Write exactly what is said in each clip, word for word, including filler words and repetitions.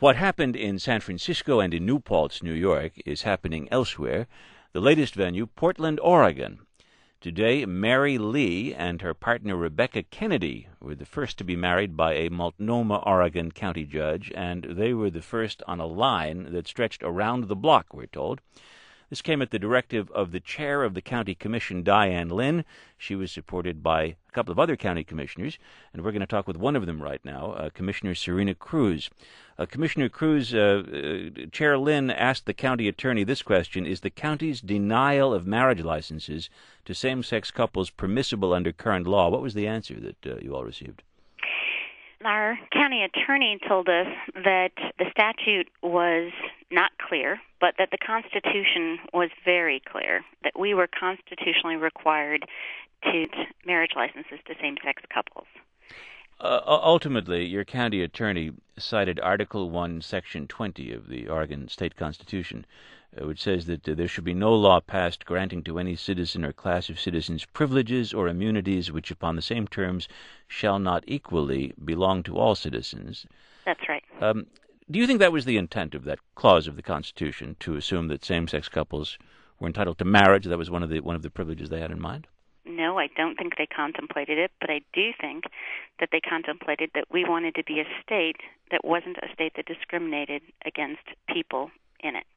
What happened in San Francisco and in New Paltz, New York, is happening elsewhere. The latest venue, Portland, Oregon. Today, Mary Lee and her partner Rebecca Kennedy were the first to be married by a Multnomah, Oregon county judge, and they were the first on a line that stretched around the block, we're told. This came at the directive of the chair of the county commission, Diane Lynn. She was supported by a couple of other county commissioners, and we're going to talk with one of them right now, uh, Commissioner Serena Cruz. Uh, Commissioner Cruz, uh, uh, Chair Lynn asked the county attorney this question: is the county's denial of marriage licenses to same-sex couples permissible under current law? What was the answer that uh, you all received? Our county attorney told us that the statute was not clear, but that the Constitution was very clear, that we were constitutionally required to marriage licenses to same-sex couples. Uh, ultimately, your county attorney cited Article one, Section twenty of the Oregon State Constitution, uh, which says that uh, there should be no law passed granting to any citizen or class of citizens privileges or immunities which upon the same terms shall not equally belong to all citizens. That's right. Um, do you think that was the intent of that clause of the Constitution, to assume that same-sex couples were entitled to marriage? That was one of the one of the privileges they had in mind? No, I don't think they contemplated it, but I do think that they contemplated that we wanted to be a state that wasn't a state that discriminated against people in it.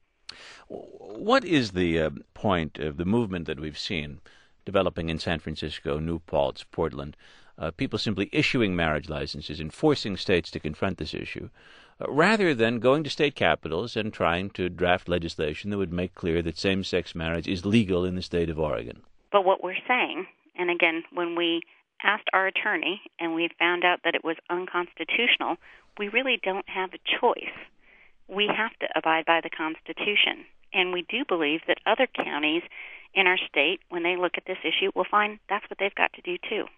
What is the uh, point of the movement that we've seen developing in San Francisco, New Paltz, Portland, uh, people simply issuing marriage licenses and forcing states to confront this issue, uh, rather than going to state capitals and trying to draft legislation that would make clear that same-sex marriage is legal in the state of Oregon? But what we're saying, and again, when we asked our attorney and we found out that it was unconstitutional, we really don't have a choice. We have to abide by the Constitution. And we do believe that other counties in our state, when they look at this issue, will find that's what they've got to do too.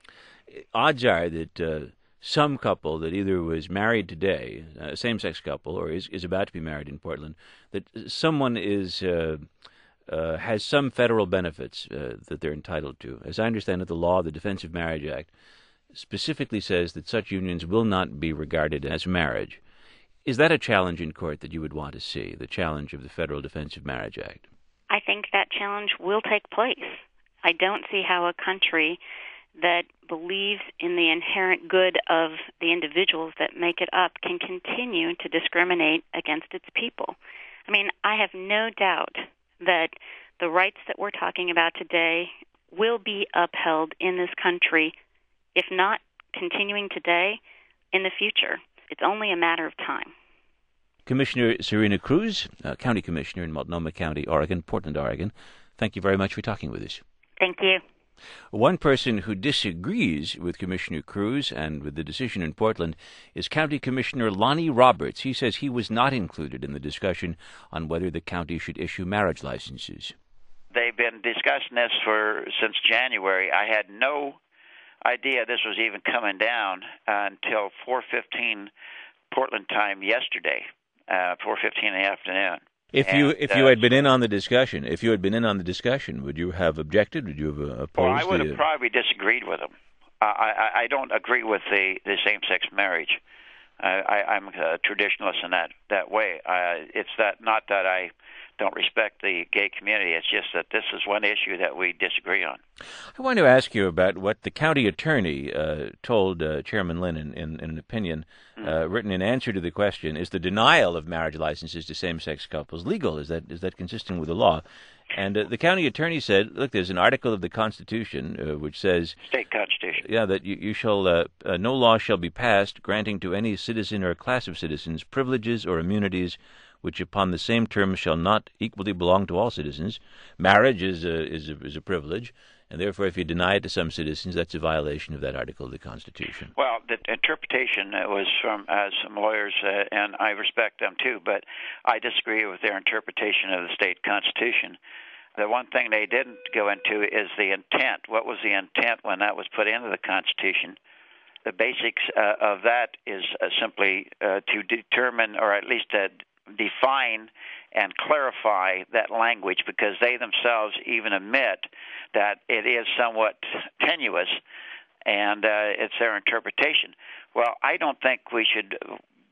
Odds are that uh, some couple that either was married today, a same-sex couple, or is, is about to be married in Portland, that someone is... Uh, Uh, has some federal benefits uh, that they're entitled to. As I understand it, the law, the Defense of Marriage Act, specifically says that such unions will not be regarded as marriage. Is that a challenge in court that you would want to see, the challenge of the Federal Defense of Marriage Act? I think that challenge will take place. I don't see how a country that believes in the inherent good of the individuals that make it up can continue to discriminate against its people. I mean, I have no doubt that the rights that we're talking about today will be upheld in this country, if not continuing today, in the future. It's only a matter of time. Commissioner Serena Cruz, uh, County Commissioner in Multnomah County, Oregon, Portland, Oregon, thank you very much for talking with us. Thank you. One person who disagrees with Commissioner Cruz and with the decision in Portland is County Commissioner Lonnie Roberts. He says he was not included in the discussion on whether the county should issue marriage licenses. They've been discussing this for since January. I had no idea this was even coming down uh, until four fifteen Portland time yesterday, uh, four fifteen in the afternoon. If you and, if you uh, had been in on the discussion, if you had been in on the discussion, would you have objected? Would you have uh, opposed? Well, I would the, have probably disagreed with them. Uh, I, I don't agree with the, the same-sex marriage. Uh, I, I'm a traditionalist in that that way. Uh, it's that not that I don't respect the gay community. It's just that this is one issue that we disagree on. I want to ask you about what the county attorney uh, told uh, Chairman Lynn in, in, in an opinion uh, mm. written in answer to the question: is the denial of marriage licenses to same-sex couples legal? Is that is that consistent with the law? And uh, the county attorney said, look, there's an article of the Constitution uh, which says... State Constitution. Yeah, that you, you shall... Uh, uh, no law shall be passed granting to any citizen or class of citizens privileges or immunities which upon the same terms shall not equally belong to all citizens. Marriage is a, is a, is a privilege, and therefore if you deny it to some citizens, that's a violation of that article of the Constitution. Well, the interpretation was from uh, some lawyers, uh, and I respect them too, but I disagree with their interpretation of the state constitution. The one thing they didn't go into is the intent. What was the intent when that was put into the Constitution? The basics uh, of that is uh, simply uh, to determine, or at least to define and clarify that language, because they themselves even admit that it is somewhat tenuous, and uh, it's their interpretation. Well, I don't think we should deal with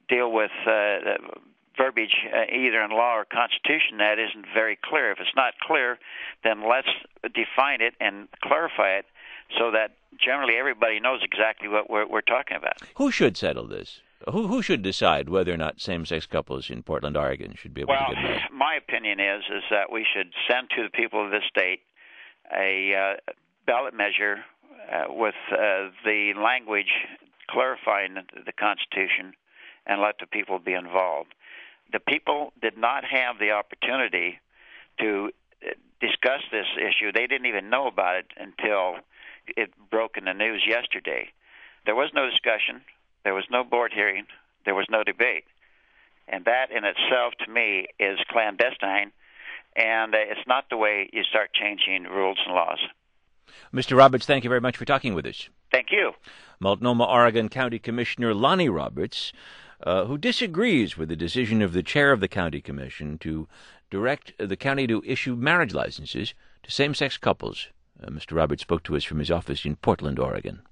with uh, verbiage uh, either in law or constitution that isn't very clear. If it's not clear, then let's define it and clarify it so that generally everybody knows exactly what we're, we're talking about. Who should settle this? Who who should decide whether or not same-sex couples in Portland, Oregon should be able well, to get married? My opinion is is that we should send to the people of this state a uh, ballot measure uh, with uh, the language clarifying the Constitution and let the people be involved. The people did not have the opportunity to discuss this issue. They didn't even know about it until it broke in the news yesterday. There was no discussion. There was no board hearing. There was no debate. And that in itself, to me, is clandestine, and it's not the way you start changing rules and laws. Mister Roberts, thank you very much for talking with us. Thank you. Multnomah, Oregon County Commissioner Lonnie Roberts, uh, who disagrees with the decision of the chair of the county commission to direct the county to issue marriage licenses to same-sex couples. Uh, Mister Roberts spoke to us from his office in Portland, Oregon.